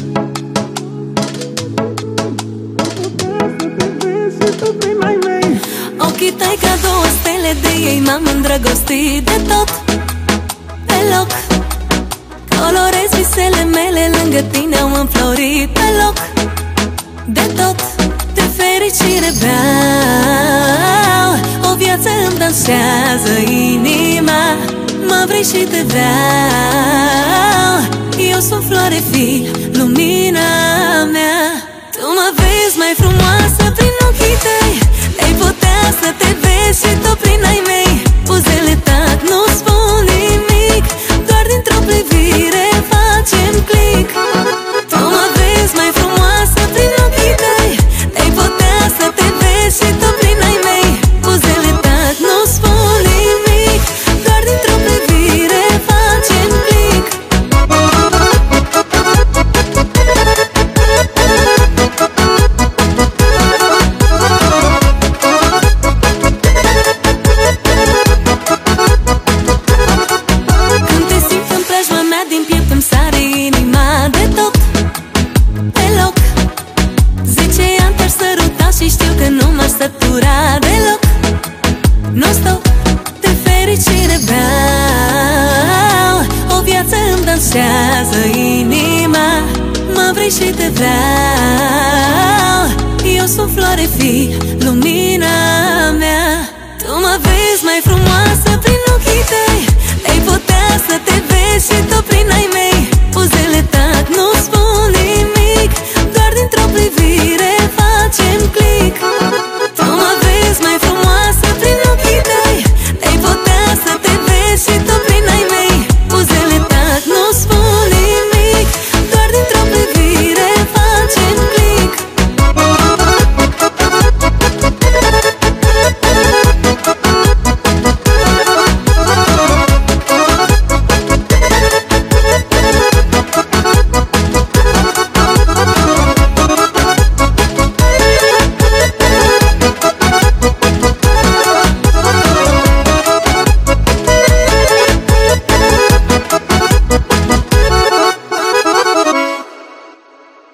Ochii tăi ca două stele, de ei m-am îndrăgostit de tot, deloc. Colorez visele mele, lângă tine au înflorit pe loc, de tot. De fericire beau, o viață îmi dansează inima. Mă vrei și te vreau, eu sunt floare, fii lumina mea. Tu mă vezi mai frumoasă prin ochii tăi, ai putea să te vezi și tu prin ai mei. Buzele tac, nu spun nimic, doar dintr-o privire facem click. Tu mă vezi mai frumoasă prin ochii tăi, ai putea să te vezi și tu prin ai mei. Buzele tac, nu spun nimic, doar dintr-o privire facem click. Dansează inima, mă vrei și te vreau, eu sunt floare, fii lumina mea. Tu mă vezi mai frumoasă prin ochii tăi, ai putea să te vezi și tu prin ai mei.